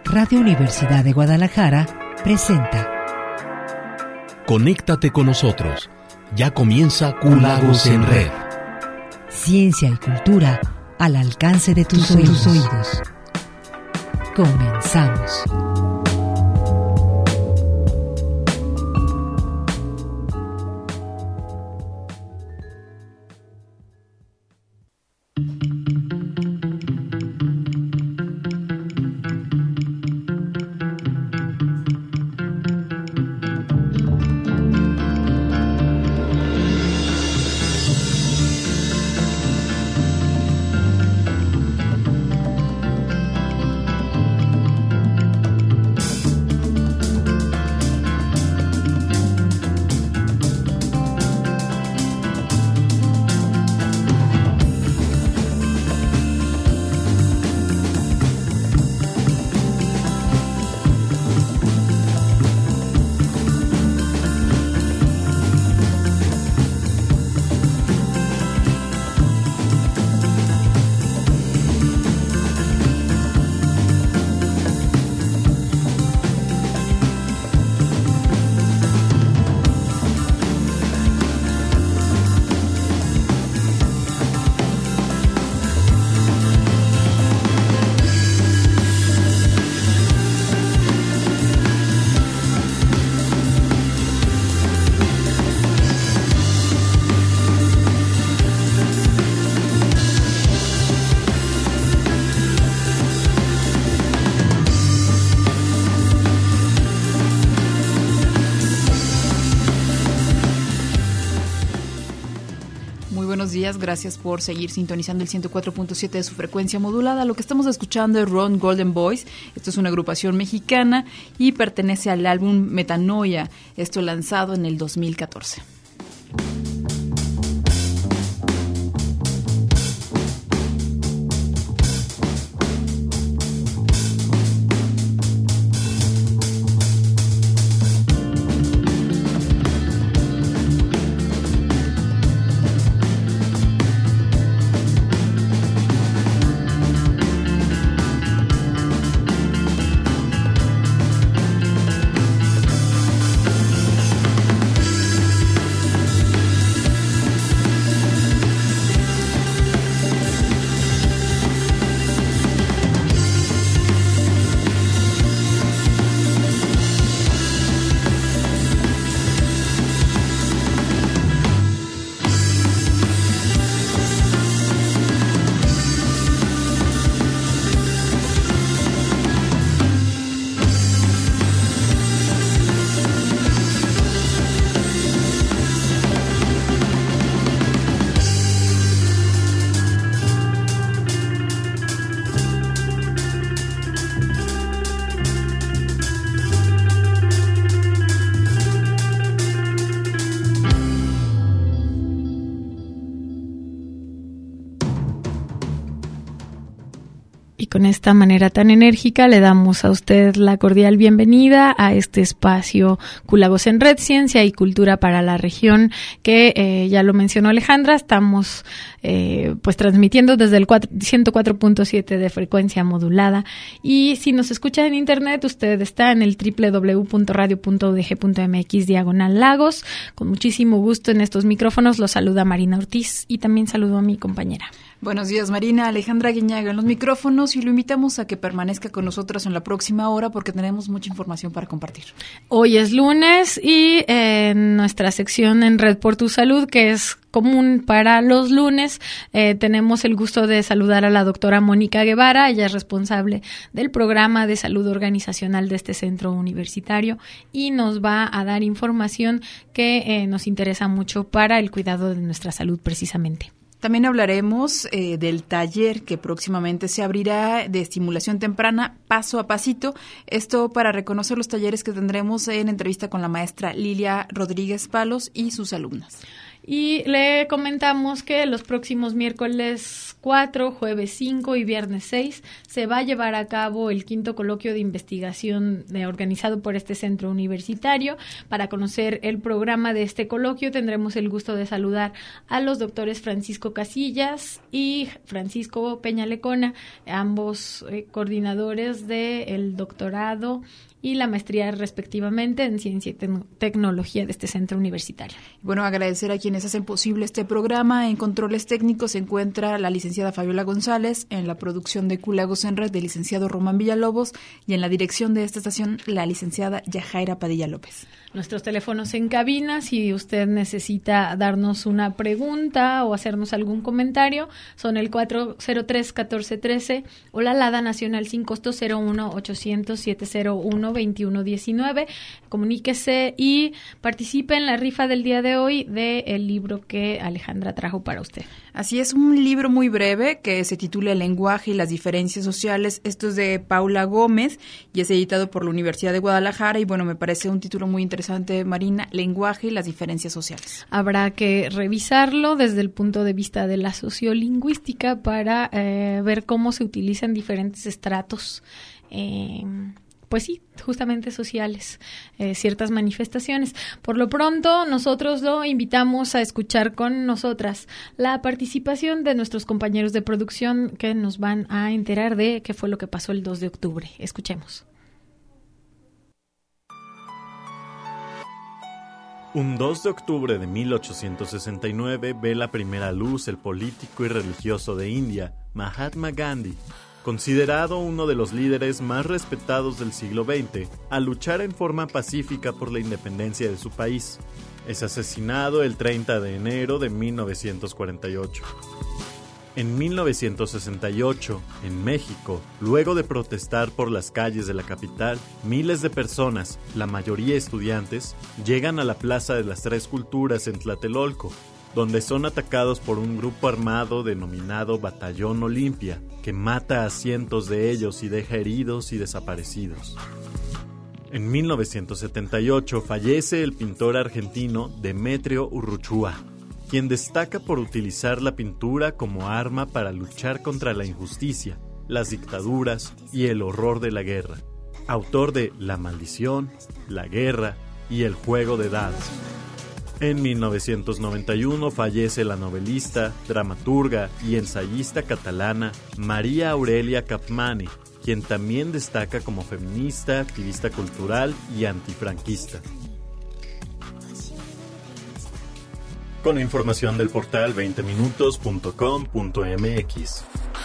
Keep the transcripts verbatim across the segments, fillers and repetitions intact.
Radio Universidad de Guadalajara presenta. Conéctate con nosotros. Ya comienza Q Lagos en Red. Ciencia y cultura al alcance de tus, tus oídos. oídos. Comenzamos. Gracias por seguir sintonizando el ciento cuatro punto siete de su frecuencia modulada. Lo que estamos escuchando es Ron Golden Boys. Esto es una agrupación mexicana y pertenece al álbum Metanoia, esto lanzado en el dos mil catorce. Con esta manera tan enérgica le damos a usted la cordial bienvenida a este espacio Q Lagos en Red, Ciencia y Cultura para la región, que eh, ya lo mencionó Alejandra, estamos eh, pues transmitiendo desde el ciento cuatro punto siete de frecuencia modulada, y si nos escucha en internet, usted está en el doble u doble u doble u punto radio punto u d g punto m x diagonal lagos. Con muchísimo gusto en estos micrófonos los saluda Marina Ortiz y también saludo a mi compañera. Buenos días, Marina. Alejandra Guiñaga en los micrófonos, y lo invitamos a que permanezca con nosotros en la próxima hora porque tenemos mucha información para compartir. Hoy es lunes y eh, en nuestra sección en Red por tu Salud, que es común para los lunes, eh, tenemos el gusto de saludar a la doctora Mónica Guevara. Ella es responsable del programa de salud organizacional de este centro universitario y nos va a dar información que eh, nos interesa mucho para el cuidado de nuestra salud precisamente. También hablaremos eh, del taller que próximamente se abrirá de estimulación temprana paso a pasito. Esto para reconocer los talleres que tendremos en entrevista con la maestra Lilia Rodríguez Palos y sus alumnas. Y le comentamos que los próximos miércoles cuatro, jueves cinco y viernes seis se va a llevar a cabo el quinto coloquio de investigación de, organizado por este centro universitario. Para conocer el programa de este coloquio tendremos el gusto de saludar a los doctores Francisco Casillas y Francisco Peña Lecona, ambos eh, coordinadores del doctorado y la maestría respectivamente en Ciencia y Tec- Tecnología de este centro universitario. Bueno, agradecer a quienes hacen posible este programa. En controles técnicos se encuentra la licenciada Fabiola González, en la producción de Cúlagos en Red, el licenciado Román Villalobos, y en la dirección de esta estación, la licenciada Yajaira Padilla López. Nuestros teléfonos en cabina, si usted necesita darnos una pregunta o hacernos algún comentario, son el cuatro cero tres, catorce trece o la Lada Nacional sin costo cero uno ochocientos, setecientos uno, veintiuno diecinueve. Comuníquese y participe en la rifa del día de hoy del libro que Alejandra trajo para usted. Así es, un libro muy breve que se titula El lenguaje y las diferencias sociales. Esto es de Paula Gómez y es editado por la Universidad de Guadalajara y bueno, me parece un título muy interesante, Marina, Lenguaje y las diferencias sociales. Habrá que revisarlo desde el punto de vista de la sociolingüística para eh, ver cómo se utilizan diferentes estratos eh, pues sí, justamente sociales, eh, ciertas manifestaciones. Por lo pronto, nosotros lo invitamos a escuchar con nosotras la participación de nuestros compañeros de producción que nos van a enterar de qué fue lo que pasó el dos de octubre. Escuchemos. Un dos de octubre de mil ochocientos sesenta y nueve ve la primera luz el político y religioso de India, Mahatma Gandhi, considerado uno de los líderes más respetados del siglo veinte, al luchar en forma pacífica por la independencia de su país. Es asesinado el treinta de enero de mil novecientos cuarenta y ocho. En mil novecientos sesenta y ocho, en México, luego de protestar por las calles de la capital, miles de personas, la mayoría estudiantes, llegan a la Plaza de las Tres Culturas en Tlatelolco, donde son atacados por un grupo armado denominado Batallón Olimpia, que mata a cientos de ellos y deja heridos y desaparecidos. En mil novecientos setenta y ocho fallece el pintor argentino Demetrio Urruchúa, quien destaca por utilizar la pintura como arma para luchar contra la injusticia, las dictaduras y el horror de la guerra. Autor de La maldición, La guerra y El juego de dados. En mil novecientos noventa y uno fallece la novelista, dramaturga y ensayista catalana María Aurelia Capmany, quien también destaca como feminista, activista cultural y antifranquista. Con información del portal veinte minutos punto com punto m x.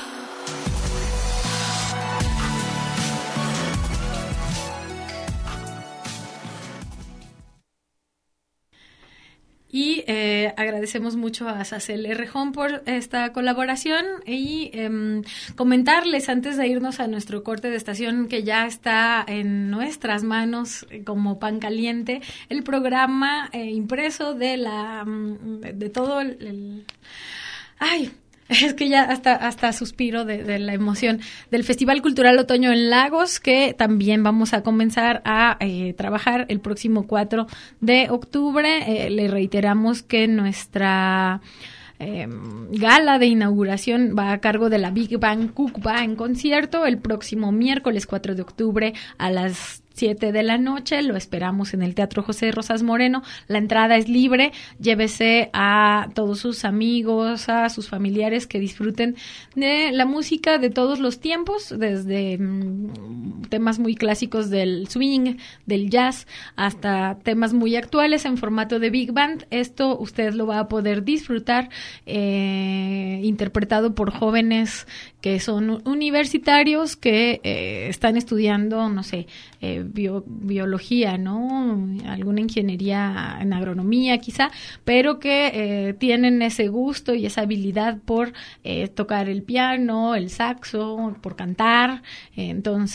Y eh, agradecemos mucho a Sacel Rejón por esta colaboración y eh, comentarles antes de irnos a nuestro corte de estación que ya está en nuestras manos como pan caliente el programa eh, impreso de la de, de todo el, el ay es que ya hasta hasta suspiro de, de la emoción del Festival Cultural Otoño en Lagos, que también vamos a comenzar a eh, trabajar el próximo cuatro de octubre. Eh, le reiteramos que nuestra eh, gala de inauguración va a cargo de la Big Bang Cukba en concierto el próximo miércoles cuatro de octubre a las siete de la noche. Lo esperamos en el Teatro José Rosas Moreno. La entrada es libre. Llévese a todos sus amigos, a sus familiares que disfruten de la música de todos los tiempos, desde mm, temas muy clásicos del swing, del jazz, hasta temas muy actuales en formato de big band. Esto usted lo va a poder disfrutar eh, interpretado por jóvenes que son universitarios, que eh, están estudiando, no sé, eh, bio, biología, ¿no? Alguna ingeniería en agronomía quizá, pero que eh, tienen ese gusto y esa habilidad por eh, tocar el piano, el saxo, por cantar. Entonces,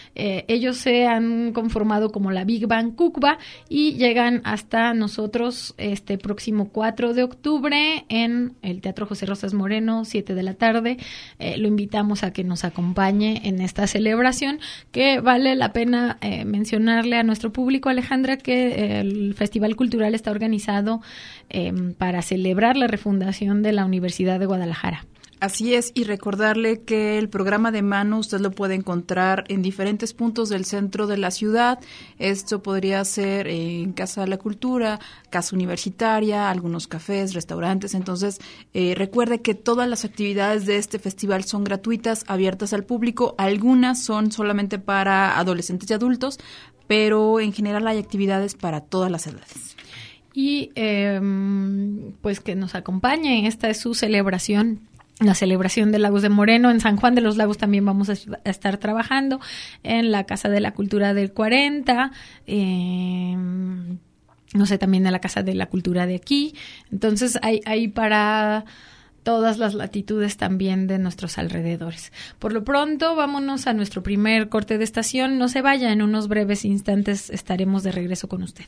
Eh, ellos se han conformado como la Big Bang Cucba y llegan hasta nosotros este próximo cuatro de octubre en el Teatro José Rosas Moreno, siete de la tarde. Eh, lo invitamos a que nos acompañe en esta celebración, que vale la pena eh, mencionarle a nuestro público, Alejandra, que eh, el Festival Cultural está organizado eh, para celebrar la refundación de la Universidad de Guadalajara. Así es, y recordarle que el programa de mano usted lo puede encontrar en diferentes puntos del centro de la ciudad. Esto podría ser en Casa de la Cultura, Casa Universitaria, algunos cafés, restaurantes. Entonces, eh, recuerde que todas las actividades de este festival son gratuitas, abiertas al público. Algunas son solamente para adolescentes y adultos, pero en general hay actividades para todas las edades. Y eh, pues que nos acompañe, esta es su celebración, la celebración de Lagos de Moreno. En San Juan de los Lagos también vamos a estar trabajando, en la Casa de la Cultura del cuarenta, eh, no sé, también en la Casa de la Cultura de aquí. Entonces hay, hay para todas las latitudes también de nuestros alrededores. Por lo pronto, vámonos a nuestro primer corte de estación. No se vaya, en unos breves instantes estaremos de regreso con usted.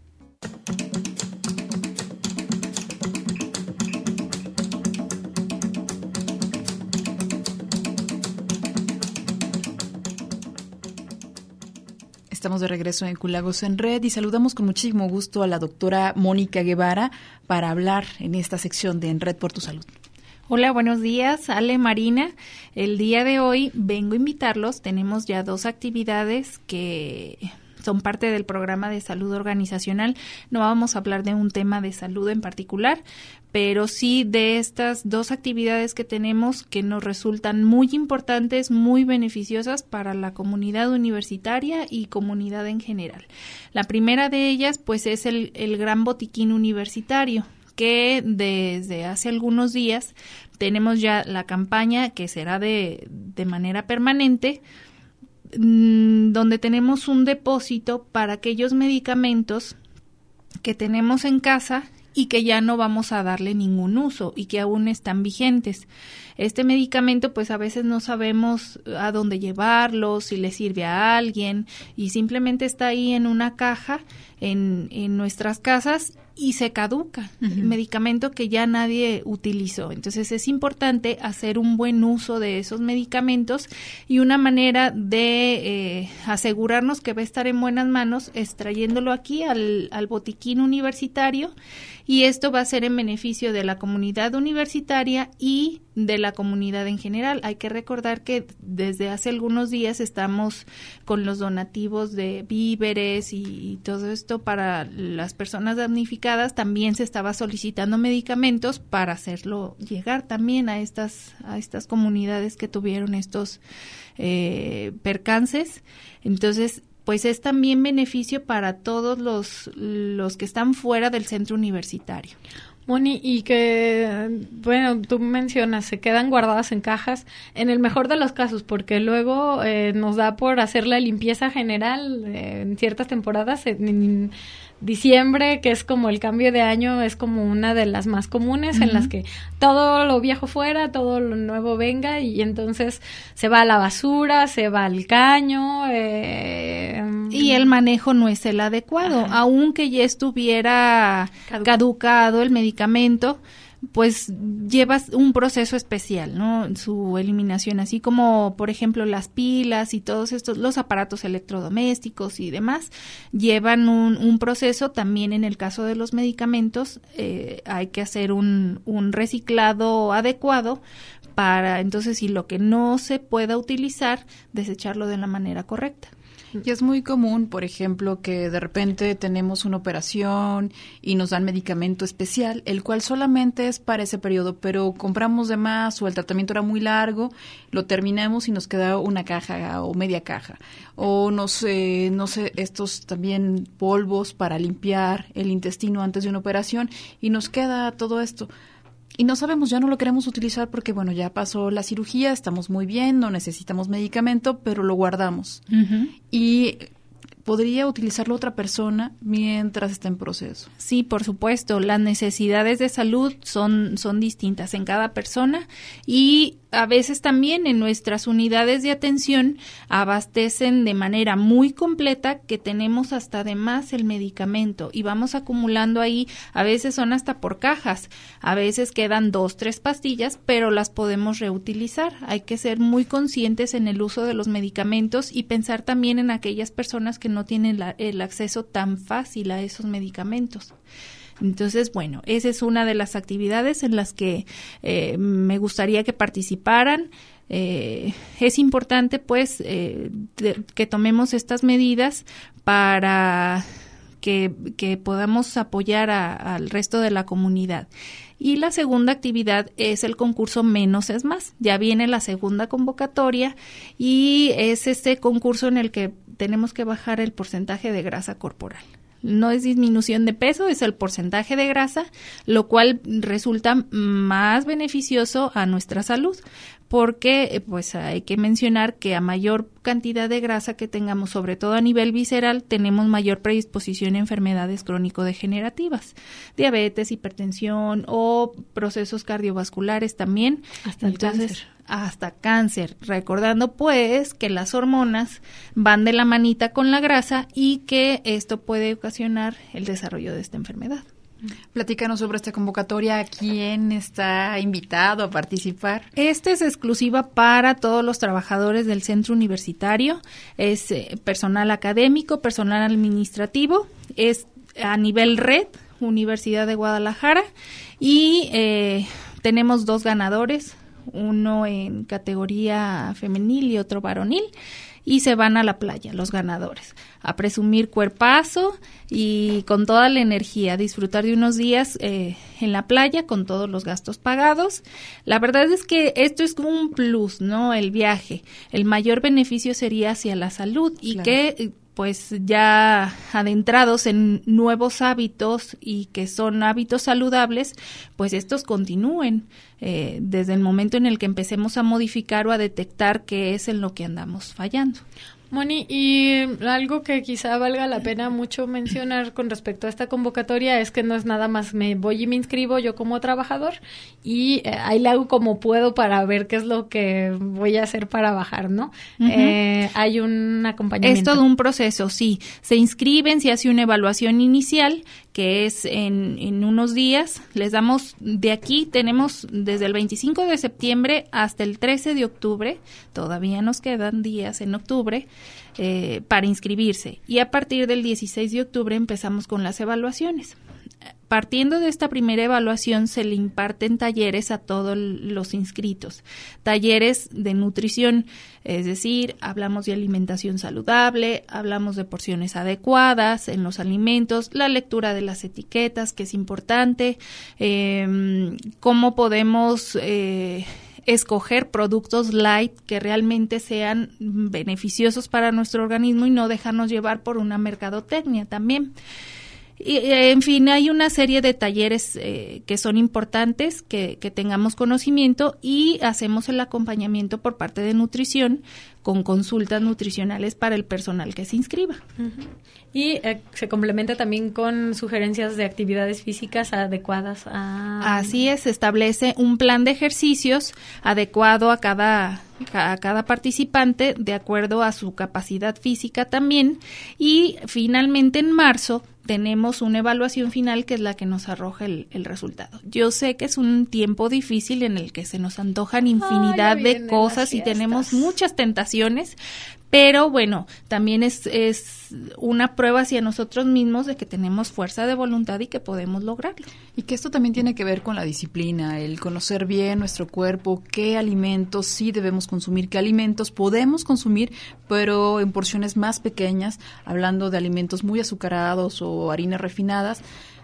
Estamos de regreso en Culagos en Red y saludamos con muchísimo gusto a la doctora Mónica Guevara para hablar en esta sección de En Red por tu Salud. Hola, buenos días, Ale, Marina. El día de hoy vengo a invitarlos. Tenemos ya dos actividades que son parte del programa de salud organizacional. No vamos a hablar de un tema de salud en particular, pero sí de estas dos actividades que tenemos que nos resultan muy importantes, muy beneficiosas para la comunidad universitaria y comunidad en general. La primera de ellas, pues, es el, el Gran Botiquín Universitario, que desde hace algunos días tenemos ya la campaña que será de, de manera permanente, donde tenemos un depósito para aquellos medicamentos que tenemos en casa y que ya no vamos a darle ningún uso y que aún están vigentes. Este medicamento, pues a veces no sabemos a dónde llevarlo, si le sirve a alguien, y simplemente está ahí en una caja en, en nuestras casas y se caduca, uh-huh. El medicamento que ya nadie utilizó. Entonces es importante hacer un buen uso de esos medicamentos, y una manera de eh, asegurarnos que va a estar en buenas manos es trayéndolo aquí al, al botiquín universitario, y esto va a ser en beneficio de la comunidad universitaria y de la comunidad en general. Hay que recordar que desde hace algunos días estamos con los donativos de víveres y, y todo esto para las personas damnificadas. También se estaba solicitando medicamentos para hacerlo llegar también a estas a estas comunidades que tuvieron estos eh, percances. Entonces, pues es también beneficio para todos los los que están fuera del centro universitario. Moni, y que, bueno, tú mencionas, se quedan guardadas en cajas, en el mejor de los casos, porque luego eh, nos da por hacer la limpieza general eh, en ciertas temporadas, en, en diciembre, que es como el cambio de año, es como una de las más comunes, uh-huh. En las que todo lo viejo fuera, todo lo nuevo venga, y entonces se va a la basura, se va al caño. Eh, y el manejo no es el adecuado, ajá. Aunque ya estuviera caducado, caducado el medicamento, pues llevas un proceso especial, ¿no? Su eliminación, así como, por ejemplo, las pilas y todos estos, los aparatos electrodomésticos y demás, llevan un, un proceso. También en el caso de los medicamentos, eh, hay que hacer un, un reciclado adecuado para, entonces, si lo que no se pueda utilizar, desecharlo de la manera correcta. Y es muy común, por ejemplo, que de repente tenemos una operación y nos dan medicamento especial, el cual solamente es para ese periodo, pero compramos de más o el tratamiento era muy largo, lo terminamos y nos queda una caja o media caja. O no sé, no sé, estos también polvos para limpiar el intestino antes de una operación y nos queda todo esto. Y no sabemos, ya no lo queremos utilizar porque, bueno, ya pasó la cirugía, estamos muy bien, no necesitamos medicamento, pero lo guardamos. Uh-huh. Y podría utilizarlo otra persona mientras está en proceso. Sí, por supuesto. Las necesidades de salud son, son distintas en cada persona y a veces también en nuestras unidades de atención abastecen de manera muy completa que tenemos hasta de más el medicamento y vamos acumulando ahí, a veces son hasta por cajas, a veces quedan dos, tres pastillas, pero las podemos reutilizar. Hay que ser muy conscientes en el uso de los medicamentos y pensar también en aquellas personas que no tienen la, el acceso tan fácil a esos medicamentos. Entonces, bueno, esa es una de las actividades en las que eh, me gustaría que participaran. Eh, es importante, pues, eh, de, que tomemos estas medidas para que, que podamos apoyar a, al resto de la comunidad. Y la segunda actividad es el concurso Menos es Más. Ya viene la segunda convocatoria y es este concurso en el que tenemos que bajar el porcentaje de grasa corporal. No es disminución de peso, es el porcentaje de grasa, lo cual resulta más beneficioso a nuestra salud, porque pues hay que mencionar que a mayor cantidad de grasa que tengamos, sobre todo a nivel visceral, tenemos mayor predisposición a enfermedades crónico-degenerativas, diabetes, hipertensión o procesos cardiovasculares también. Hasta el Entonces, cáncer. Hasta cáncer, recordando pues que las hormonas van de la manita con la grasa y que esto puede ocasionar el desarrollo de esta enfermedad. Platícanos sobre esta convocatoria, ¿quién está invitado a participar? Esta es exclusiva para todos los trabajadores del centro universitario, es eh, personal académico, personal administrativo, es a nivel red, Universidad de Guadalajara, y eh, tenemos dos ganadores, uno en categoría femenil y otro varonil, y se van a la playa los ganadores, a presumir cuerpazo y con toda la energía, disfrutar de unos días eh, en la playa con todos los gastos pagados. La verdad es que esto es como un plus, ¿no? El viaje, el mayor beneficio sería hacia la salud y claro. que pues ya adentrados en nuevos hábitos y que son hábitos saludables, pues estos continúen eh, desde el momento en el que empecemos a modificar o a detectar qué es en lo que andamos fallando. Moni, y algo que quizá valga la pena mucho mencionar con respecto a esta convocatoria es que no es nada más me voy y me inscribo yo como trabajador y eh, ahí le hago como puedo para ver qué es lo que voy a hacer para bajar, ¿no? Uh-huh. Eh, hay un acompañamiento. Es todo un proceso, sí. Se inscriben, se hace una evaluación inicial que es en, en unos días. Les damos, de aquí tenemos desde el veinticinco de septiembre hasta el trece de octubre, todavía nos quedan días en octubre, eh, para inscribirse. Y a partir del dieciséis de octubre empezamos con las evaluaciones. Partiendo de esta primera evaluación, se le imparten talleres a todos los inscritos, talleres de nutrición, es decir, hablamos de alimentación saludable, hablamos de porciones adecuadas en los alimentos, la lectura de las etiquetas, que es importante, eh, cómo podemos eh, escoger productos light que realmente sean beneficiosos para nuestro organismo y no dejarnos llevar por una mercadotecnia también. Y, en fin, hay una serie de talleres eh, que son importantes, que, que tengamos conocimiento y hacemos el acompañamiento por parte de nutrición con consultas nutricionales para el personal que se inscriba. Uh-huh. Y eh, se complementa también con sugerencias de actividades físicas adecuadas a... Así es, se establece un plan de ejercicios adecuado a cada, a cada participante de acuerdo a su capacidad física también y finalmente en marzo tenemos una evaluación final que es la que nos arroja el, el resultado. Yo sé que es un tiempo difícil en el que se nos antojan infinidad oh, de cosas y tenemos muchas tentaciones, pero bueno, también es, es una prueba hacia nosotros mismos de que tenemos fuerza de voluntad y que podemos lograrlo. Y que esto también tiene que ver con la disciplina, el conocer bien nuestro cuerpo, qué alimentos sí debemos consumir, qué alimentos podemos consumir, pero en porciones más pequeñas, hablando de alimentos muy azucarados o harinas refinadas.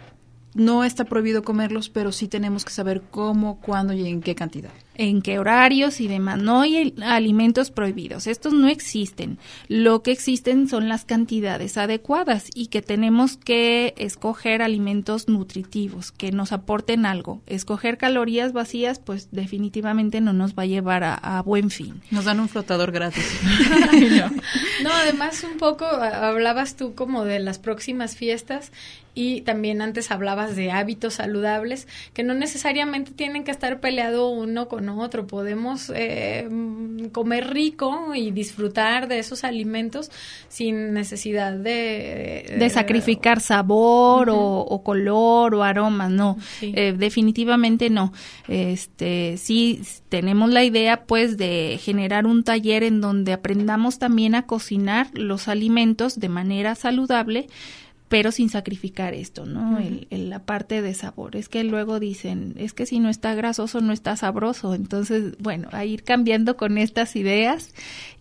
No está prohibido comerlos, pero sí tenemos que saber cómo, cuándo y en qué cantidad. En qué horarios y demás. No hay alimentos prohibidos. Estos no existen. Lo que existen son las cantidades adecuadas y que tenemos que escoger alimentos nutritivos, que nos aporten algo. Escoger calorías vacías, pues definitivamente no nos va a llevar a, a buen fin. Nos dan un flotador gratis. no. no, además un poco hablabas tú como de las próximas fiestas y también antes hablabas de hábitos saludables que no necesariamente tienen que estar peleado uno con con otro, podemos eh, comer rico y disfrutar de esos alimentos sin necesidad de... De, de sacrificar sabor uh-huh. o, o color o aromas, no, sí. eh, definitivamente no. Este, sí tenemos la idea pues de generar un taller en donde aprendamos también a cocinar los alimentos de manera saludable, pero sin sacrificar esto, ¿no? Uh-huh. El, el, la parte de sabor. Es que luego dicen, es que si no está grasoso, no está sabroso. Entonces, bueno, a ir cambiando con estas ideas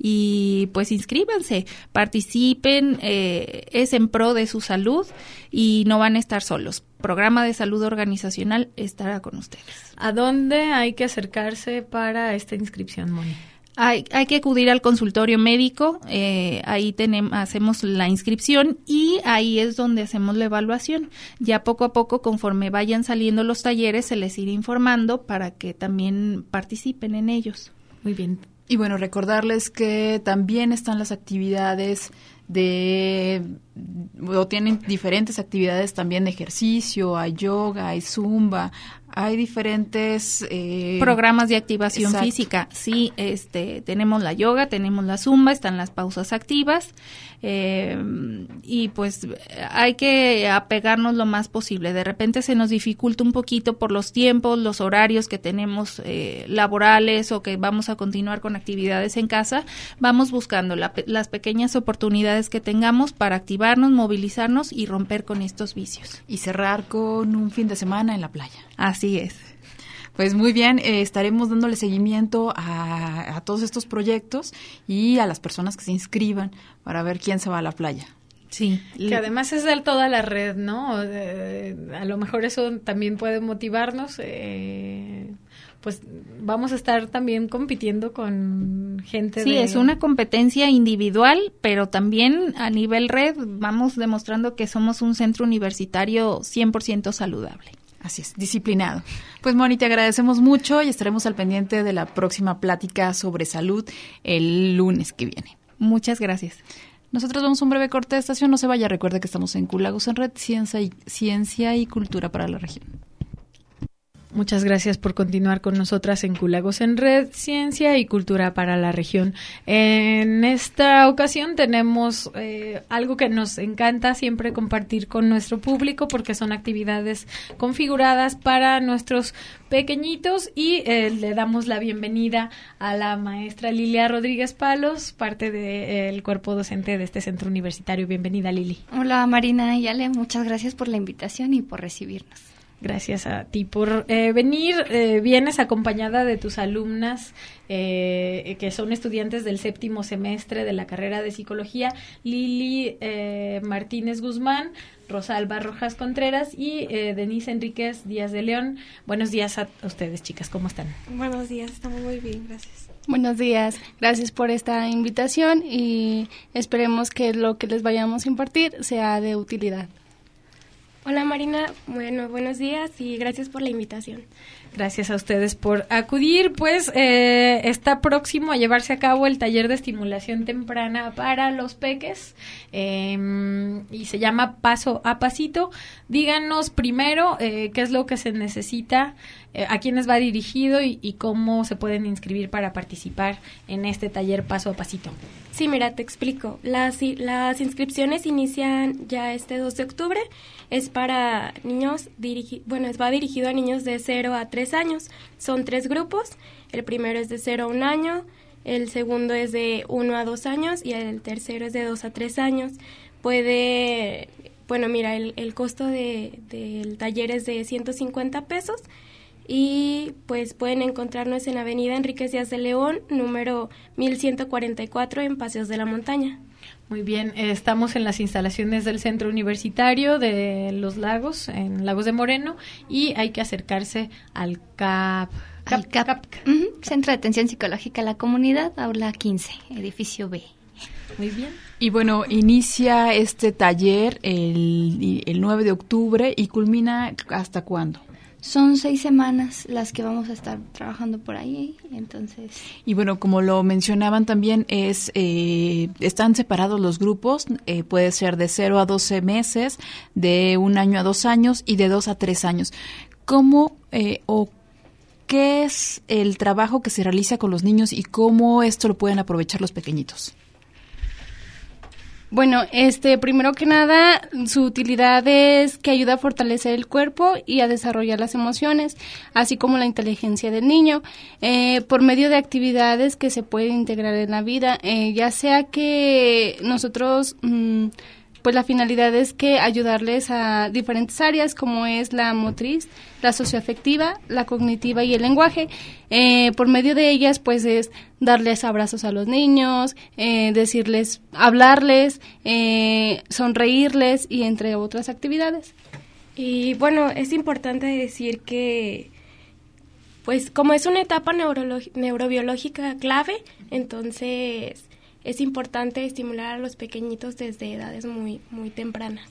y pues inscríbanse, participen, eh, es en pro de su salud y no van a estar solos. Programa de Salud Organizacional estará con ustedes. ¿A dónde hay que acercarse para esta inscripción, Moni? Hay, hay que acudir al consultorio médico, eh, ahí tenemos, hacemos la inscripción y ahí es donde hacemos la evaluación. Ya poco a poco, conforme vayan saliendo los talleres, se les irá informando para que también participen en ellos. Muy bien. Y bueno, recordarles que también están las actividades de, o tienen diferentes actividades también de ejercicio, hay yoga, hay zumba, hay diferentes eh, programas de activación exacto. física. Sí, este, tenemos la yoga, tenemos la zumba, están las pausas activas eh, y pues hay que apegarnos lo más posible. De repente se nos dificulta un poquito por los tiempos, los horarios que tenemos eh, laborales o que vamos a continuar con actividades en casa. Vamos buscando la, las pequeñas oportunidades que tengamos para activarnos, movilizarnos y romper con estos vicios. Y cerrar con un fin de semana en la playa. Así es. Pues muy bien, eh, estaremos dándole seguimiento a, a todos estos proyectos y a las personas que se inscriban para ver quién se va a la playa. Sí, que además es de toda la red, ¿no? Eh, a lo mejor eso también puede motivarnos. Eh, pues vamos a estar también compitiendo con gente. Sí, de... es una competencia individual, pero también a nivel red vamos demostrando que somos un centro universitario cien por ciento saludable. Así es, disciplinado. Pues Moni, te agradecemos mucho y estaremos al pendiente de la próxima plática sobre salud el lunes que viene. Muchas gracias. Nosotros vamos a un breve corte de estación. No se vaya, recuerde que estamos en Culagos en Red, Ciencia y, Ciencia y Cultura para la región. Muchas gracias por continuar con nosotras en Culagos en Red, Ciencia y Cultura para la región. En esta ocasión tenemos eh, algo que nos encanta siempre compartir con nuestro público porque son actividades configuradas para nuestros pequeñitos y eh, le damos la bienvenida a la maestra Lilia Rodríguez Palos, parte del de, cuerpo docente de este centro universitario. Bienvenida, Lili. Hola, Marina y Ale, muchas gracias por la invitación y por recibirnos. Gracias a ti por eh, venir. Eh, vienes acompañada de tus alumnas eh, que son estudiantes del séptimo semestre de la carrera de Psicología, Lili eh, Martínez Guzmán, Rosalba Rojas Contreras y eh, Denise Enríquez Díaz de León. Buenos días a ustedes, chicas, ¿cómo están? Buenos días, estamos muy bien, gracias. Buenos días, gracias por esta invitación y esperemos que lo que les vayamos a impartir sea de utilidad. Hola Marina, bueno, buenos días y gracias por la invitación. Gracias a ustedes por acudir, pues eh, está próximo a llevarse a cabo el taller de estimulación temprana para los peques eh, y se llama Paso a Pasito. Díganos primero eh, qué es lo que se necesita, eh, a quiénes va dirigido y, y cómo se pueden inscribir para participar en este taller Paso a Pasito. Sí, mira, te explico. Las, las inscripciones inician ya este dos de octubre. Es para niños, dirigi- bueno, es, va dirigido a niños de cero a tres años. Son tres grupos. El primero es de cero a un año, el segundo es de uno a dos años y el tercero es de dos a tres años. Puede, bueno, mira, el, el costo de, del taller es de ciento cincuenta pesos. Y pues pueden encontrarnos en Avenida Enríquez Díaz de León, número mil ciento cuarenta y cuatro en Paseos de la Montaña. Muy bien, estamos en las instalaciones del Centro Universitario de Los Lagos, en Lagos de Moreno, y hay que acercarse al C A P. Al C A P, Cap. Uh-huh. Centro de Atención Psicológica a la Comunidad, aula quince, edificio B. Muy bien. Y bueno, inicia este taller el, el nueve de octubre y culmina ¿hasta cuándo? Son seis semanas las que vamos a estar trabajando por ahí, entonces... Y bueno, como lo mencionaban también, es eh, están separados los grupos, eh, puede ser de cero a doce meses, de un año a dos años y de dos a tres años. ¿Cómo eh, o ¿qué es el trabajo que se realiza con los niños y cómo esto lo pueden aprovechar los pequeñitos? Bueno, este, primero que nada, su utilidad es que ayuda a fortalecer el cuerpo y a desarrollar las emociones, así como la inteligencia del niño, eh, por medio de actividades que se pueden integrar en la vida, eh, ya sea que nosotros... Mmm, pues la finalidad es que ayudarles a diferentes áreas como es la motriz, la socioafectiva, la cognitiva y el lenguaje. Eh, por medio de ellas pues es darles abrazos a los niños, eh, decirles, hablarles, eh, sonreírles y entre otras actividades. Y bueno, es importante decir que pues como es una etapa neurolo- neurobiológica clave, entonces... es importante estimular a los pequeñitos desde edades muy, muy tempranas.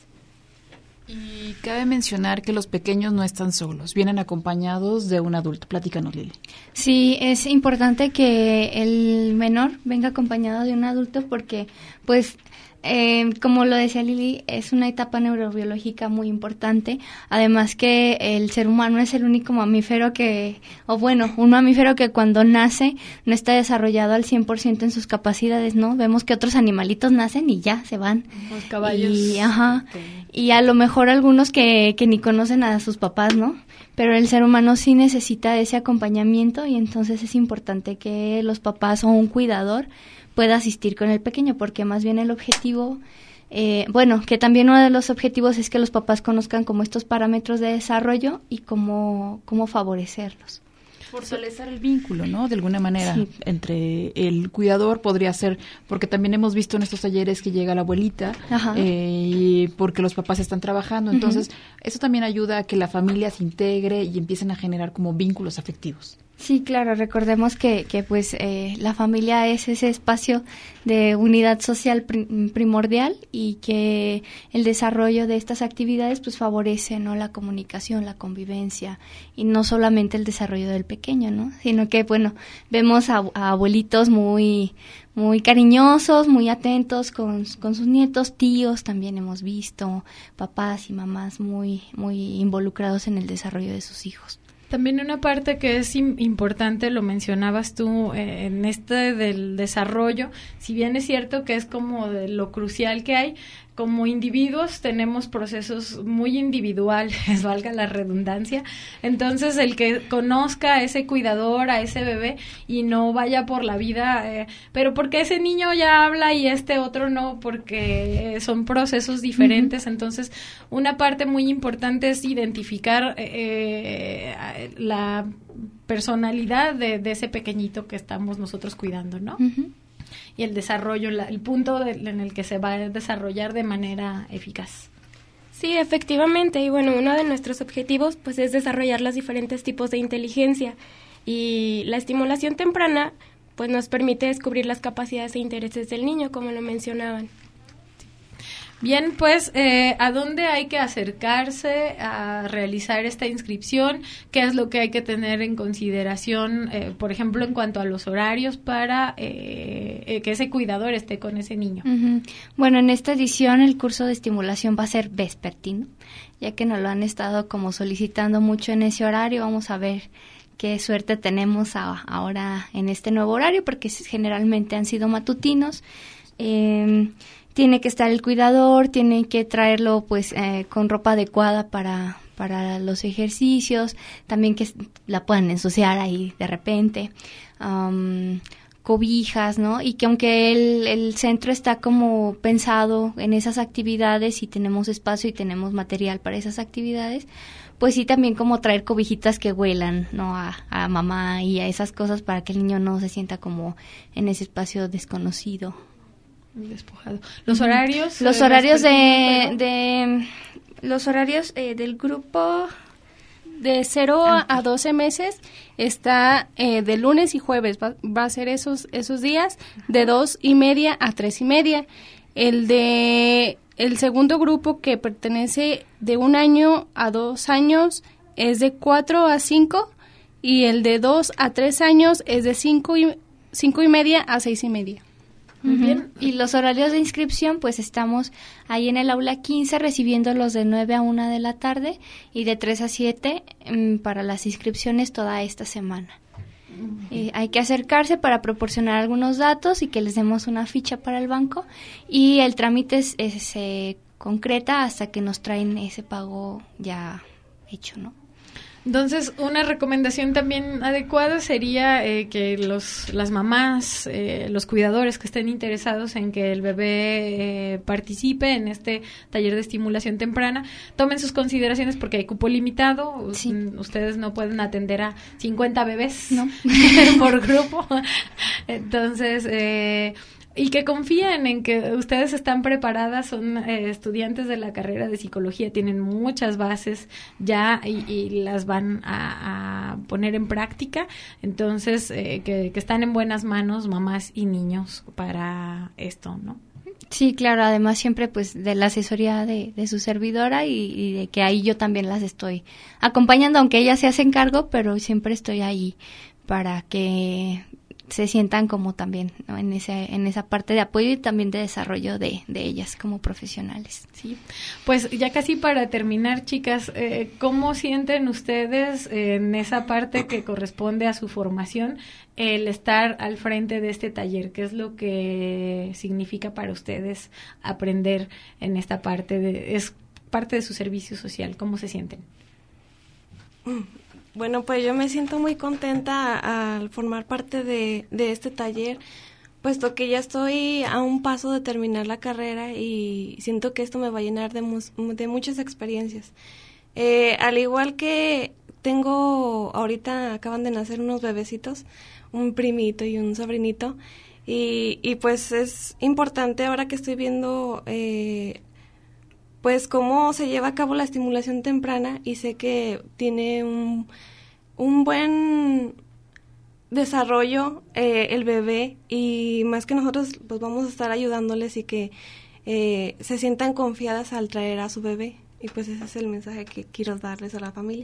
Y cabe mencionar que los pequeños no están solos, vienen acompañados de un adulto. Platícanos, Lili. Sí, es importante que el menor venga acompañado de un adulto porque, pues, eh, como lo decía Lili, es una etapa neurobiológica muy importante. Además que el ser humano es el único mamífero que, o bueno, un mamífero que cuando nace no está desarrollado al cien por ciento en sus capacidades, ¿no? Vemos que otros animalitos nacen y ya se van. Los caballos. Y, ajá, y a lo mejor algunos que, que ni conocen a sus papás, ¿no? Pero el ser humano sí necesita ese acompañamiento y entonces es importante que los papás o un cuidador pueda asistir con el pequeño, porque más bien el objetivo, eh, bueno, que también uno de los objetivos es que los papás conozcan como estos parámetros de desarrollo y cómo, cómo favorecerlos. Fortalecer el vínculo, ¿no? De alguna manera, sí. Entre el cuidador podría ser, porque también hemos visto en estos talleres que llega la abuelita, eh, y porque los papás están trabajando, entonces uh-huh. eso también ayuda a que la familia se integre y empiecen a generar como vínculos afectivos. Sí, claro, recordemos que, que pues eh, la familia es ese espacio de unidad social prim- primordial y que el desarrollo de estas actividades pues favorece, ¿no?, la comunicación, la convivencia y no solamente el desarrollo del pequeño, ¿no?, sino que, bueno, vemos a, a abuelitos muy muy cariñosos, muy atentos con, con sus nietos, tíos también hemos visto, papás y mamás muy muy involucrados en el desarrollo de sus hijos. También una parte que es importante, lo mencionabas tú, eh, en este del desarrollo, si bien es cierto que es como de lo crucial que hay, como individuos tenemos procesos muy individuales, valga la redundancia, entonces el que conozca a ese cuidador, a ese bebé y no vaya por la vida, eh, pero porque ese niño ya habla y este otro no, porque son procesos diferentes, uh-huh. Entonces una parte muy importante es identificar eh, eh, la personalidad de, de ese pequeñito que estamos nosotros cuidando, ¿no? Uh-huh. Y el desarrollo, la, el punto de, en el que se va a desarrollar de manera eficaz. Sí, efectivamente, y bueno, uno de nuestros objetivos pues es desarrollar los diferentes tipos de inteligencia y la estimulación temprana pues nos permite descubrir las capacidades e intereses del niño, como lo mencionaban. Bien, pues, eh, ¿a dónde hay que acercarse a realizar esta inscripción? ¿Qué es lo que hay que tener en consideración, eh, por ejemplo, en cuanto a los horarios para eh, eh, que ese cuidador esté con ese niño? Uh-huh. Bueno, en esta edición el curso de estimulación va a ser vespertino, ya que nos lo han estado como solicitando mucho en ese horario. Vamos a ver qué suerte tenemos a, ahora en este nuevo horario, porque generalmente han sido matutinos. Eh, Tiene que estar el cuidador, tiene que traerlo pues eh, con ropa adecuada para, para los ejercicios, también que la puedan ensuciar ahí de repente, um, cobijas, ¿no? Y que aunque el, el centro está como pensado en esas actividades y tenemos espacio y tenemos material para esas actividades, pues sí también como traer cobijitas que huelan, ¿no?, a, a mamá y a esas cosas para que el niño no se sienta como en ese espacio desconocido. Despojado. Los horarios. Los horarios de, de los horarios eh, del grupo de cero ah. a doce meses está eh, de lunes y jueves, va, va a ser esos esos días de dos y media a tres y media. El de el segundo grupo, que pertenece de un año a dos años, es de cuatro a cinco, y el de dos a tres años es de cinco y cinco y media a seis y media. Muy uh-huh. bien. Y los horarios de inscripción, pues estamos ahí en el aula quince recibiéndolos de nueve a una de la tarde y de tres a siete um, para las inscripciones toda esta semana. Uh-huh. Eh, hay que acercarse para proporcionar algunos datos y que les demos una ficha para el banco, y el trámite es, es, se concreta hasta que nos traen ese pago ya hecho, ¿no? Entonces, una recomendación también adecuada sería eh, que los las mamás, eh, los cuidadores que estén interesados en que el bebé eh, participe en este taller de estimulación temprana, tomen sus consideraciones porque hay cupo limitado. Sí. Ustedes no pueden atender a cincuenta bebés, ¿no? por grupo. Entonces, eh, y que confíen en que ustedes están preparadas, son eh, estudiantes de la carrera de psicología, tienen muchas bases ya y, y las van a, a poner en práctica, entonces eh, que, que están en buenas manos mamás y niños para esto, ¿no? Sí, claro, además siempre pues de la asesoría de, de su servidora y, y de que ahí yo también las estoy acompañando, aunque ellas se hacen cargo, pero siempre estoy ahí para que se sientan como también, ¿no? en ese en esa parte de apoyo y también de desarrollo de, de ellas como profesionales. Sí, pues ya casi para terminar, chicas, eh, ¿cómo sienten ustedes en esa parte que corresponde a su formación el estar al frente de este taller? ¿Qué es lo que significa para ustedes aprender en esta parte? De, es parte de su servicio social. ¿Cómo se sienten? Bueno, pues yo me siento muy contenta al formar parte de, de este taller, puesto que ya estoy a un paso de terminar la carrera y siento que esto me va a llenar de, mus, de muchas experiencias. Eh, al igual que tengo, ahorita acaban de nacer unos bebecitos, un primito y un sobrinito, y, y pues es importante ahora que estoy viendo eh, pues cómo se lleva a cabo la estimulación temprana, y sé que tiene un, un buen desarrollo eh, el bebé, y más que nosotros pues vamos a estar ayudándoles y que eh, se sientan confiadas al traer a su bebé, y pues ese es el mensaje que quiero darles a la familia.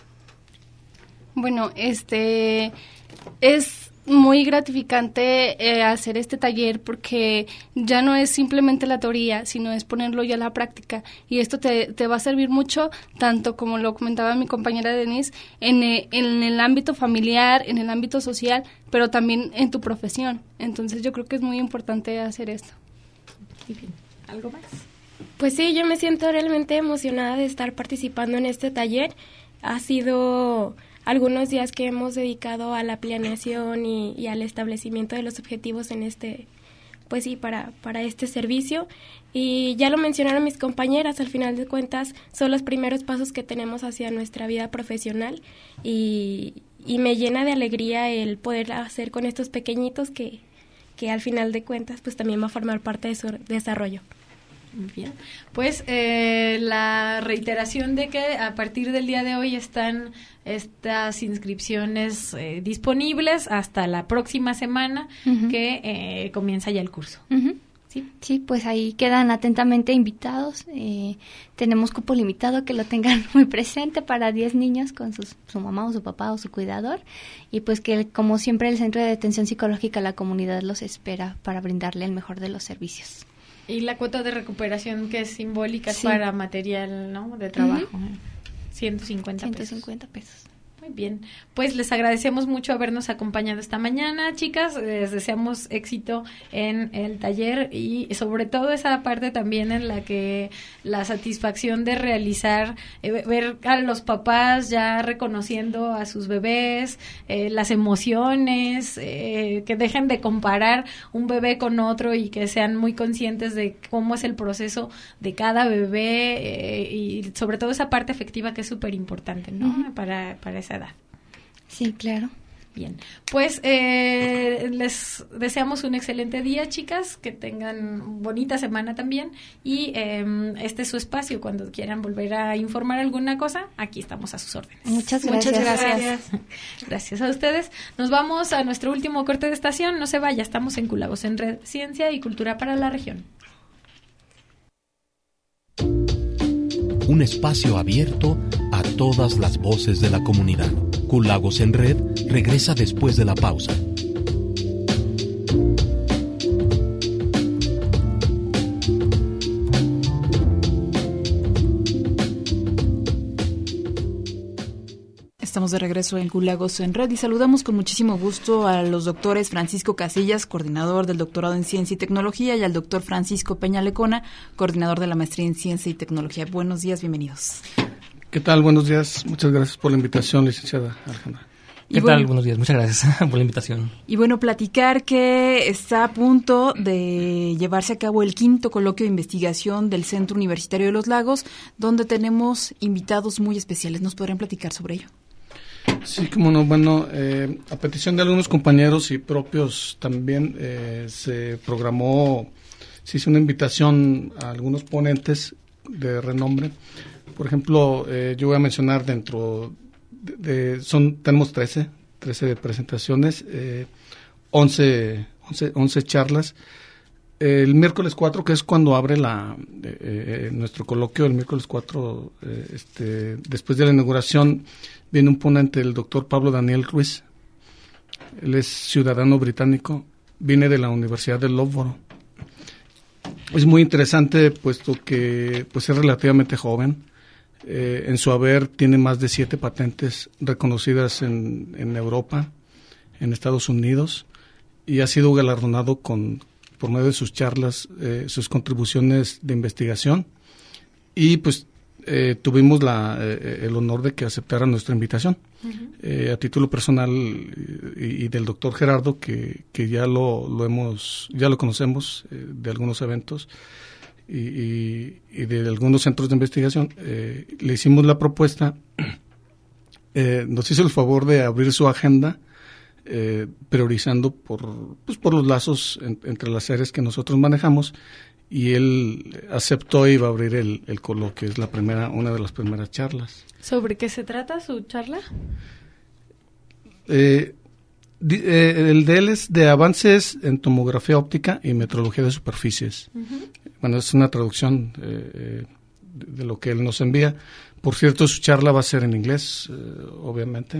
Bueno, este es muy gratificante eh, hacer este taller porque ya no es simplemente la teoría, sino es ponerlo ya a la práctica, y esto te, te va a servir mucho, tanto como lo comentaba mi compañera Denise, en, eh, en el ámbito familiar, en el ámbito social, pero también en tu profesión. Entonces yo creo que es muy importante hacer esto. ¿Algo más? Pues sí, yo me siento realmente emocionada de estar participando en este taller. Ha sido algunos días que hemos dedicado a la planeación y, y al establecimiento de los objetivos en este, pues sí, para, para este servicio. Y ya lo mencionaron mis compañeras, al final de cuentas son los primeros pasos que tenemos hacia nuestra vida profesional, y, y me llena de alegría el poder hacer con estos pequeñitos que, que al final de cuentas pues también va a formar parte de su desarrollo. Bien, pues eh, la reiteración de que a partir del día de hoy están estas inscripciones eh, disponibles hasta la próxima semana, uh-huh. que eh, comienza ya el curso. Uh-huh. ¿Sí? Sí, pues ahí quedan atentamente invitados. Eh, tenemos cupo limitado, que lo tengan muy presente, para diez niños con sus, su mamá o su papá o su cuidador, y pues que como siempre el Centro de Atención Psicológica de la Comunidad los espera para brindarle el mejor de los servicios. Y la cuota de recuperación, que es simbólica, sí, para material, ¿no?, de trabajo. Uh-huh. ciento cincuenta pesos. ciento cincuenta pesos. Muy bien, pues les agradecemos mucho habernos acompañado esta mañana, chicas. Les deseamos éxito en el taller, y sobre todo esa parte también en la que la satisfacción de realizar, eh, ver a los papás ya reconociendo a sus bebés, eh, las emociones, eh, que dejen de comparar un bebé con otro y que sean muy conscientes de cómo es el proceso de cada bebé, eh, y sobre todo esa parte afectiva que es súper importante, ¿no? Uh-huh. Para, para esa edad. Sí, claro. Bien, pues eh, les deseamos un excelente día, chicas, que tengan bonita semana también, y eh, este es su espacio. Cuando quieran volver a informar alguna cosa, aquí estamos a sus órdenes. Muchas gracias. Muchas gracias. Gracias a ustedes. Nos vamos a nuestro último corte de estación. No se vaya, estamos en Culagos en Red, Ciencia y Cultura para la Región. Un espacio abierto a todas las voces de la comunidad. Culagos en Red regresa después de la pausa. Estamos de regreso en Culagos en Red y saludamos con muchísimo gusto a los doctores Francisco Casillas, coordinador del doctorado en Ciencia y Tecnología, y al doctor Francisco Peña Lecona, coordinador de la maestría en Ciencia y Tecnología. Buenos días, bienvenidos. ¿Qué tal? Buenos días. Muchas gracias por la invitación, licenciada Alejandra. ¿Qué bueno, tal? Buenos días. Muchas gracias por la invitación. Y bueno, platicar que está a punto de llevarse a cabo el quinto coloquio de investigación del Centro Universitario de los Lagos, donde tenemos invitados muy especiales. ¿Nos podrían platicar sobre ello? Sí, como no. Bueno, eh, a petición de algunos compañeros y propios también eh, se programó, se hizo una invitación a algunos ponentes de renombre. Por ejemplo, eh, yo voy a mencionar dentro de, de son tenemos trece, trece presentaciones, eh, once, once, once charlas. El miércoles cuatro, que es cuando abre la eh, eh, nuestro coloquio, el miércoles cuatro, eh, este, después de la inauguración, viene un ponente, el doctor Pablo Daniel Ruiz. Él es ciudadano británico, viene de la Universidad de Loughborough. Es muy interesante, puesto que pues es relativamente joven. Eh, en su haber tiene más de siete patentes reconocidas en, en Europa, en Estados Unidos, y ha sido galardonado con, por medio de sus charlas, eh, sus contribuciones de investigación, y pues eh, tuvimos la, eh, el honor de que aceptara nuestra invitación. Uh-huh. Eh, a título personal y, y del doctor Gerardo, que, que ya lo, lo hemos, ya lo conocemos eh, de algunos eventos, Y, y, y de algunos centros de investigación, eh, le hicimos la propuesta, eh, nos hizo el favor de abrir su agenda, eh, priorizando por, pues por los lazos en, entre las áreas que nosotros manejamos, y él aceptó y va a abrir el, el coloquio, es la primera, una de las primeras charlas. ¿Sobre qué se trata su charla? Eh, Eh, el de él es de avances en tomografía óptica y metrología de superficies. Uh-huh. Bueno, es una traducción eh, de, de lo que él nos envía. Por cierto, su charla va a ser en inglés, eh, obviamente.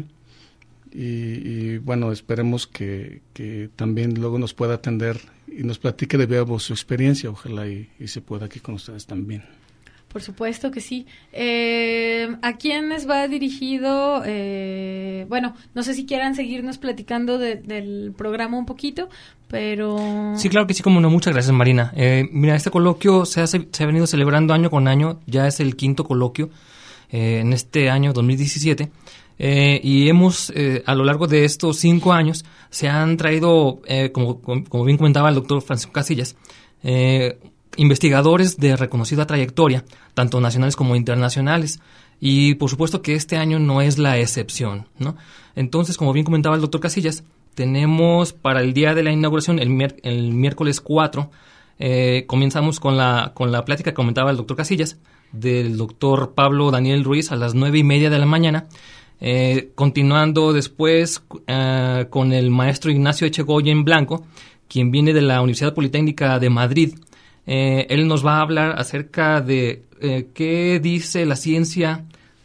Y, y bueno, esperemos que, que también luego nos pueda atender y nos platique de viva voz su experiencia. Ojalá y, y se pueda aquí con ustedes también. Por supuesto que sí. Eh, ¿A quiénes va dirigido? Eh, bueno, no sé si quieran seguirnos platicando de, del programa un poquito, pero... Sí, claro que sí, como no. Muchas gracias, Marina. Eh, mira, este coloquio se, hace, se ha venido celebrando año con año. Ya es el quinto coloquio eh, en este año dos mil diecisiete. Eh, y hemos, eh, a lo largo de estos cinco años, se han traído, eh, como, como bien comentaba el doctor Francisco Casillas, eh, investigadores de reconocida trayectoria, tanto nacionales como internacionales, y por supuesto que este año no es la excepción, ¿no? Entonces, como bien comentaba el doctor Casillas, tenemos para el día de la inauguración, el, mier- el miércoles cuatro, eh, comenzamos con la, con la plática que comentaba el doctor Casillas, del doctor Pablo Daniel Ruiz a las nueve y media de la mañana, eh, continuando después eh, con el maestro Ignacio Echegoyen Blanco, quien viene de la Universidad Politécnica de Madrid. Eh, él nos va a hablar acerca de eh, qué dice la ciencia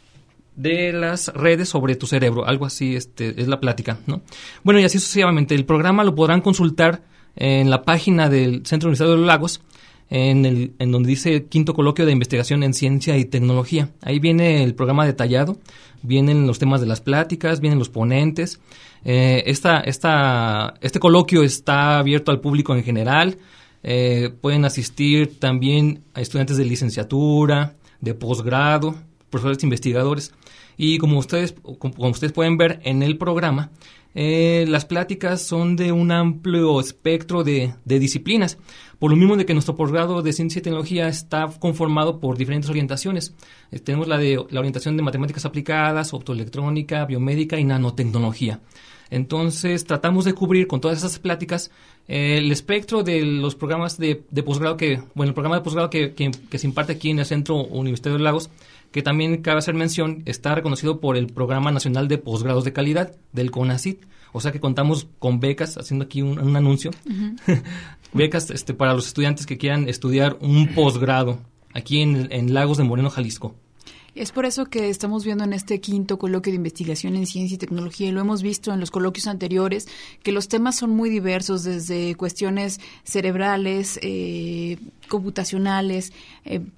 de las redes sobre tu cerebro, algo así este, es la plática, ¿no? Bueno, y así sucesivamente. El programa lo podrán consultar en la página del Centro Universitario de los Lagos, en, el, en donde dice Quinto Coloquio de Investigación en Ciencia y Tecnología. Ahí viene el programa detallado, vienen los temas de las pláticas, vienen los ponentes. Eh, esta, esta, este coloquio está abierto al público en general. Eh, pueden asistir también a estudiantes de licenciatura, de posgrado, profesores investigadores, y como ustedes como, como ustedes pueden ver en el programa, eh, las pláticas son de un amplio espectro de, de disciplinas, por lo mismo de que nuestro posgrado de Ciencia y Tecnología está conformado por diferentes orientaciones. Eh, tenemos la de la orientación de Matemáticas Aplicadas, Optoelectrónica, Biomédica y Nanotecnología. Entonces, tratamos de cubrir con todas esas pláticas eh, el espectro de los programas de, de posgrado que, bueno, el programa de posgrado que, que, que se imparte aquí en el Centro Universitario de los Lagos, que también cabe hacer mención, está reconocido por el Programa Nacional de Posgrados de Calidad del CONACYT. O sea que contamos con becas, haciendo aquí un, un anuncio, uh-huh. becas este, para los estudiantes que quieran estudiar un posgrado aquí en, en Lagos de Moreno, Jalisco. Es por eso que estamos viendo en este quinto coloquio de investigación en ciencia y tecnología, y lo hemos visto en los coloquios anteriores, que los temas son muy diversos, desde cuestiones cerebrales, eh, computacionales, eh,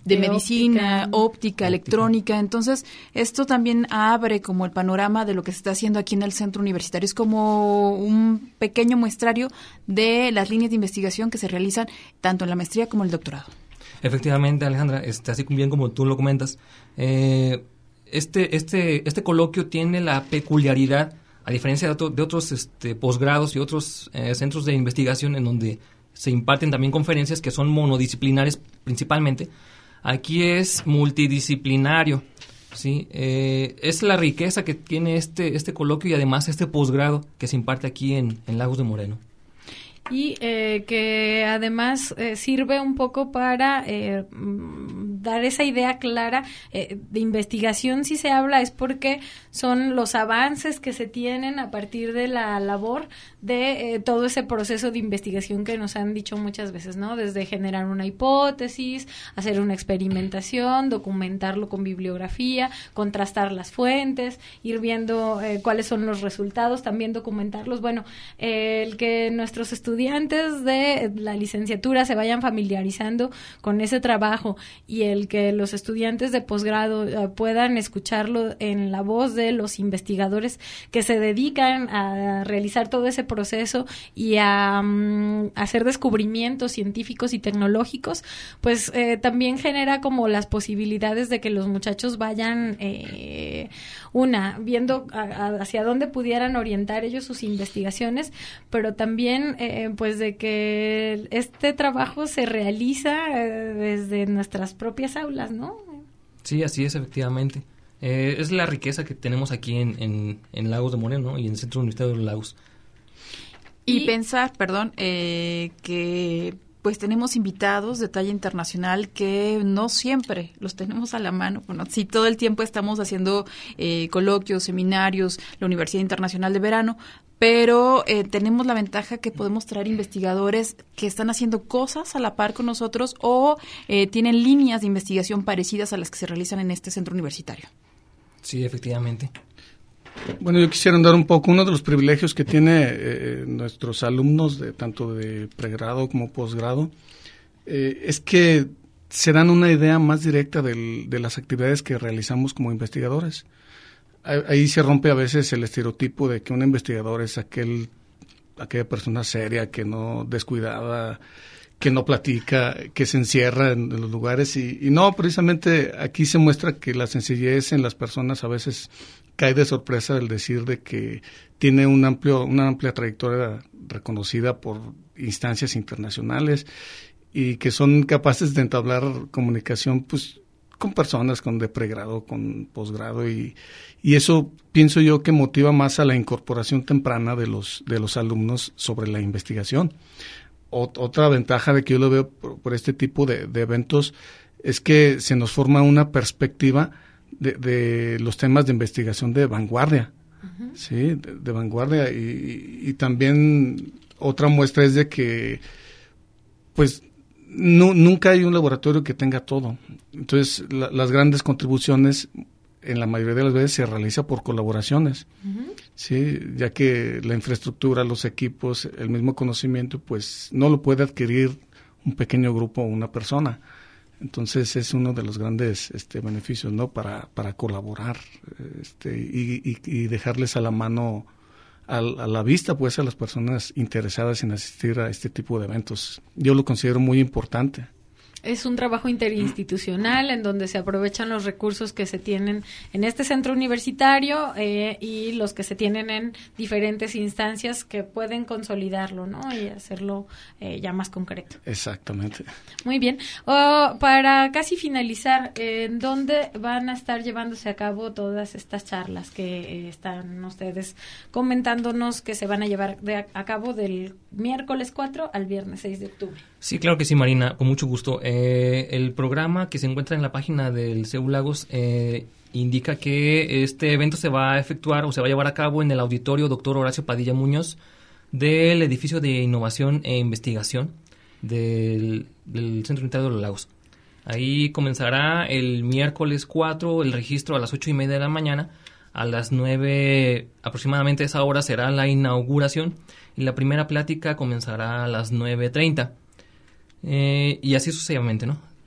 de, de medicina, óptica, óptica, electrónica. Entonces, esto también abre como el panorama de lo que se está haciendo aquí en el centro universitario. Es como un pequeño muestrario de las líneas de investigación que se realizan tanto en la maestría como en el doctorado. Efectivamente, Alejandra, este, así bien como tú lo comentas, eh, este, este, este coloquio tiene la peculiaridad, a diferencia de, otro, de otros este, posgrados y otros eh, centros de investigación en donde se imparten también conferencias que son monodisciplinares principalmente, aquí es multidisciplinario, ¿sí? Eh, es la riqueza que tiene este, este coloquio y además este posgrado que se imparte aquí en, en Lagos de Moreno. Y eh, que además eh, sirve un poco para eh, dar esa idea clara eh, de investigación. Si se habla es porque son los avances que se tienen a partir de la labor de eh, todo ese proceso de investigación que nos han dicho muchas veces, ¿no? Desde generar una hipótesis, hacer una experimentación, documentarlo con bibliografía, contrastar las fuentes, ir viendo eh, cuáles son los resultados, también documentarlos. Bueno, eh, el que nuestros estudiantes de la licenciatura se vayan familiarizando con ese trabajo y el que los estudiantes de posgrado uh, puedan escucharlo en la voz de los investigadores que se dedican a realizar todo ese proceso y a um, hacer descubrimientos científicos y tecnológicos, pues eh, también genera como las posibilidades de que los muchachos vayan eh, una, viendo a, a, hacia dónde pudieran orientar ellos sus investigaciones, pero también eh, pues de que este trabajo se realiza eh, desde nuestras propias aulas, ¿no? Sí, así es, efectivamente. Eh, es la riqueza que tenemos aquí en, en, en Lagos de Moreno, ¿no? Y en el Centro Universitario de los Lagos. Y, y pensar, perdón, eh, que pues tenemos invitados de talla internacional que no siempre los tenemos a la mano. Bueno, sí, todo el tiempo estamos haciendo eh, coloquios, seminarios, la Universidad Internacional de Verano, pero eh, tenemos la ventaja que podemos traer investigadores que están haciendo cosas a la par con nosotros o eh, tienen líneas de investigación parecidas a las que se realizan en este centro universitario. Sí, efectivamente. Bueno, yo quisiera andar un poco, uno de los privilegios que tiene eh, nuestros alumnos, de tanto de pregrado como posgrado, eh, es que se dan una idea más directa del, de las actividades que realizamos como investigadores. Ahí se rompe a veces el estereotipo de que un investigador es aquel, aquella persona seria, que no descuidada, que no platica, que se encierra en, en los lugares. Y, y no, precisamente aquí se muestra que la sencillez en las personas a veces cae de sorpresa el decir de que tiene un amplio, una amplia trayectoria reconocida por instancias internacionales y que son capaces de entablar comunicación, pues, con personas con de pregrado, con posgrado, y, y eso pienso yo que motiva más a la incorporación temprana de los de los alumnos sobre la investigación. O, otra ventaja de que yo lo veo por, por este tipo de, de eventos es que se nos forma una perspectiva de, de los temas de investigación de vanguardia, uh-huh. sí, de, de vanguardia, y, y, y también otra muestra es de que, pues, No, nunca hay un laboratorio que tenga todo. Entonces, la, las grandes contribuciones, en la mayoría de las veces, se realiza por colaboraciones, uh-huh. ¿sí? Ya que la infraestructura, los equipos, el mismo conocimiento, pues no lo puede adquirir un pequeño grupo o una persona. Entonces, es uno de los grandes este, beneficios, ¿no? Para, para colaborar este, y, y, y dejarles a la mano, a, a la vista, pues, a las personas interesadas en asistir a este tipo de eventos. Yo lo considero muy importante. Es un trabajo interinstitucional en donde se aprovechan los recursos que se tienen en este centro universitario eh, y los que se tienen en diferentes instancias que pueden consolidarlo, ¿no? Y hacerlo eh, ya más concreto. Exactamente. Muy bien. Oh, para casi finalizar, ¿en dónde van a estar llevándose a cabo todas estas charlas que eh, están ustedes comentándonos que se van a llevar de a, a cabo del miércoles cuatro al viernes seis de octubre? Sí, claro que sí, Marina, con mucho gusto. Eh, el programa que se encuentra en la página del C E U Lagos eh, indica que este evento se va a efectuar o se va a llevar a cabo en el auditorio Doctor Horacio Padilla Muñoz del edificio de innovación e investigación del, del Centro Universitario de los Lagos. Ahí comenzará el miércoles cuatro el registro a las ocho y media de la mañana. A las nueve aproximadamente esa hora será la inauguración y la primera plática comenzará a las nueve treinta. Eh, y así sucesivamente, ¿no?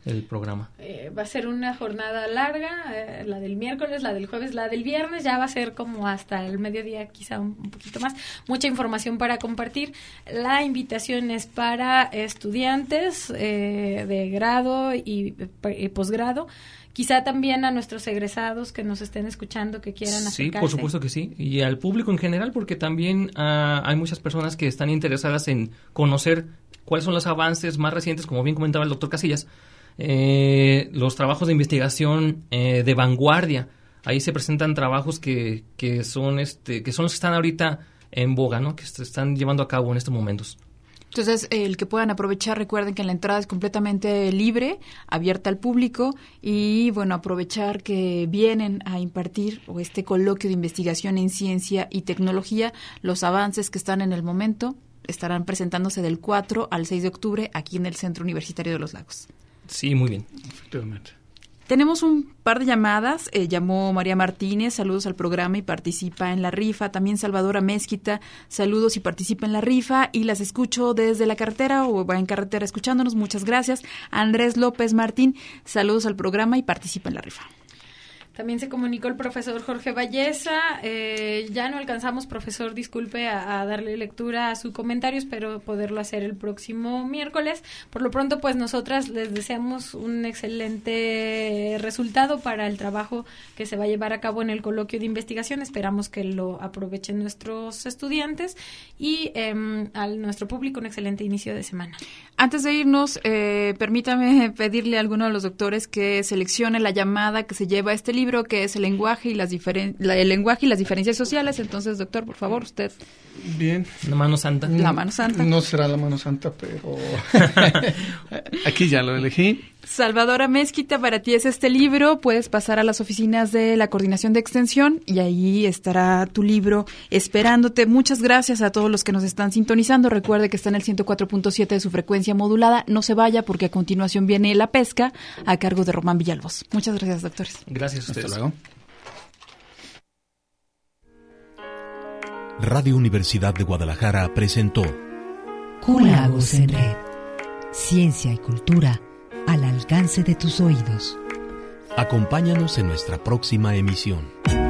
el programa? Eh, va a ser una jornada larga, eh, la del miércoles, la del jueves, la del viernes, ya va a ser como hasta el mediodía, quizá un, un poquito más. Mucha información para compartir. La invitación es para estudiantes eh, de grado y, y posgrado. Quizá también a nuestros egresados que nos estén escuchando, que quieran acercarse. Sí, por supuesto que sí. Y al público en general, porque también uh, hay muchas personas que están interesadas en conocer cuáles son los avances más recientes, como bien comentaba el doctor Casillas, eh, los trabajos de investigación eh, de vanguardia. Ahí se presentan trabajos que, que, son, este, que son los que están ahorita en boga, ¿no? Que se están llevando a cabo en estos momentos. Entonces, el que puedan aprovechar, recuerden que la entrada es completamente libre, abierta al público y, bueno, aprovechar que vienen a impartir o este coloquio de investigación en ciencia y tecnología. Los avances que están en el momento estarán presentándose del cuatro al seis de octubre aquí en el Centro Universitario de los Lagos. Sí, muy bien. Efectivamente. Tenemos un par de llamadas. Eh, llamó María Martínez, saludos al programa y participa en la rifa. También Salvadora Mezquita, saludos y participa en la rifa. Y las escucho desde la carretera o va en carretera escuchándonos. Muchas gracias. Andrés López Martín, saludos al programa y participa en la rifa. También se comunicó el profesor Jorge Valleza. Eh, ya no alcanzamos, profesor, disculpe, a, a darle lectura a su comentario. Espero poderlo hacer el próximo miércoles. Por lo pronto, pues nosotras les deseamos un excelente resultado para el trabajo que se va a llevar a cabo en el coloquio de investigación. Esperamos que lo aprovechen nuestros estudiantes y eh, a nuestro público un excelente inicio de semana. Antes de irnos, eh, permítame pedirle a alguno de los doctores que seleccione la llamada que se lleva a este libro, que es el lenguaje y las diferen- la, el lenguaje y las diferencias sociales. Entonces, doctor, por favor, usted. Bien. La mano santa. La mano santa. No será la mano santa, pero aquí ya lo elegí. Salvadora Mezquita, para ti es este libro. Puedes pasar a las oficinas de la Coordinación de Extensión y ahí estará tu libro esperándote. Muchas gracias a todos los que nos están sintonizando. Recuerde que está en el ciento cuatro punto siete de su frecuencia modulada. No se vaya porque a continuación viene La Pesca a cargo de Román Villalobos. Muchas gracias, doctores. Gracias a ustedes. Hasta luego. Radio Universidad de Guadalajara presentó Q Lagos en Red. Ciencia y cultura al alcance de tus oídos. Acompáñanos en nuestra próxima emisión.